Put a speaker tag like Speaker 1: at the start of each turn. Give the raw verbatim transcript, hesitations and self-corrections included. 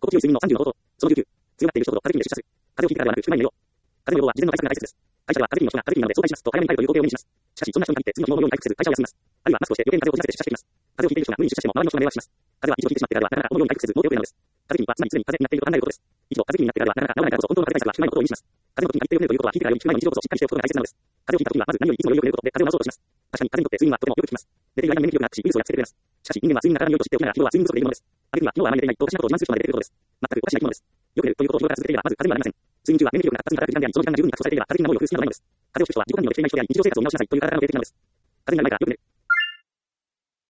Speaker 1: 強い睡眠のさんじゅうの方法。そのじゅうきゅう。強がっている人ほど風邪気味で出社する。風邪をひいてからではなく、聞く前に寝よう。風邪の予防は事前の対策が大切です。会社では風邪気味の人が風邪気味なので早退しますと早めに帰るという工程を目にします。しかし、そんな人に限って次の日ものように回復せず会社を休みます。あるいはマスクをして余計に風邪をこじらせて出社していきます。風邪をひいている人が無理に出社しても周りの人が迷惑します。風邪は一度ひいてしまってからではなかなかこのように回復せず脳で遅れなのです。風邪気味はつまり常に風邪になっていると考えることです。一度風邪気味になってからではなかなか治らないからこそ本当の風邪対策は効かないことを意味します。風邪の時に限ってよく寝るということは、ひいてからより効く前の日常こそしっかりしておくことが大切なのです。風邪をひいた時にはまず何よりいつもよりよく寝ることで風邪を治そうとします。確かに風邪にとって睡眠はとてもよく効きます。寝ている間に免疫力がアップし、ウイルスをやっつけてくれます。しかし人間は睡眠が体に良いと知っておきながら昨日は睡眠不足でいるものです。あるいは昨日はあまり寝ていないとおかしなことを自慢する人まで出てくることです。全くおかしな生き物です。よく寝るということを日頃から続けていればまず風邪にはなりません。睡眠中は免疫力が活発に働く時間であり、その時間が十分に確保されていれば風邪的なものを抑う必要はないのです。風邪をひく人は自己管理のできていない人であり、日常生活を見直しなさいという体の定的なのです。風邪になる前からよく寝る。